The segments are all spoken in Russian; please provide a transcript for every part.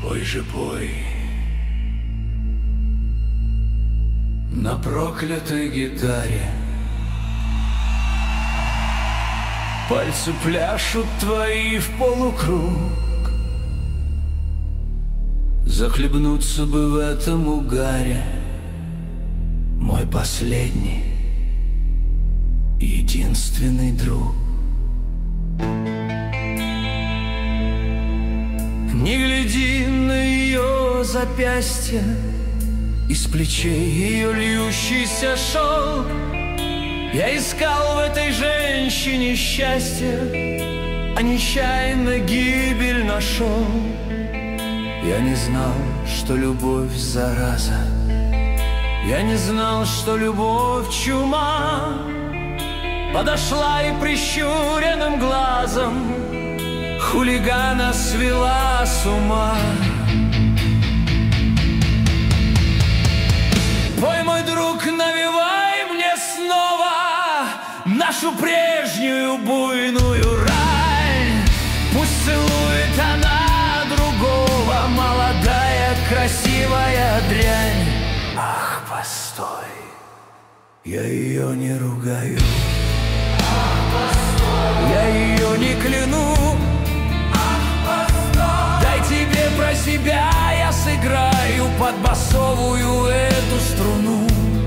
Пой же, пой на проклятой гитаре. Пальцы пляшут твои в полукруг. Захлебнуться бы в этом угаре, мой последний, единственный друг. Не гляди на ее запястье, из плечей ее льющийся шелк. Я искал в этой женщине счастье, а нечаянно гибель нашел. Я не знал, что любовь зараза, я не знал, что любовь чума. Подошла и прищуренным глазом хулигана свела с ума. Пой, мой друг, навевай мне снова нашу прежнюю буйную рань. Пусть целует она другого, молодая, красивая дрянь. Ах, постой, я ее не ругаю, я ее не кляну. Дай тебе про себя я сыграю под басовую эту струну.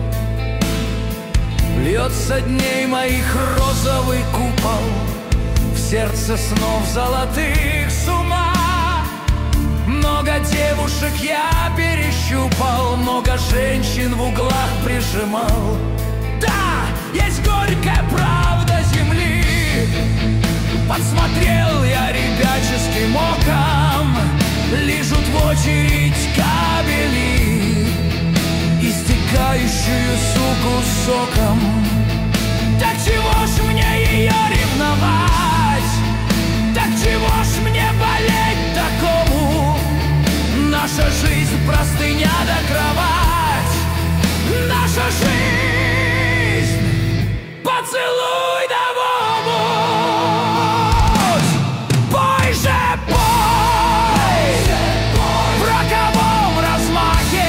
Льется дней моих розовый купол, в сердце снов золотых с ума. Много девушек я перещупал, много женщин в углах прижимал. Да, есть горькая правда земли. Подсмотрел я ребяческим оком, лижут в очередь кабели, истекающую суку соком. Так чего ж мне ее ревновать? Так чего ж мне болеть такому? Наша жизнь простыня да кровать, наша жизнь поцелуй да в обувь. Пой же, пой в роковом размахе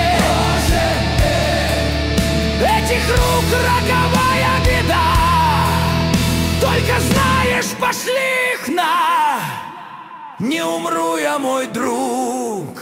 этих рук роковая беда. Только знаешь, пошли их на, не умру я, мой друг.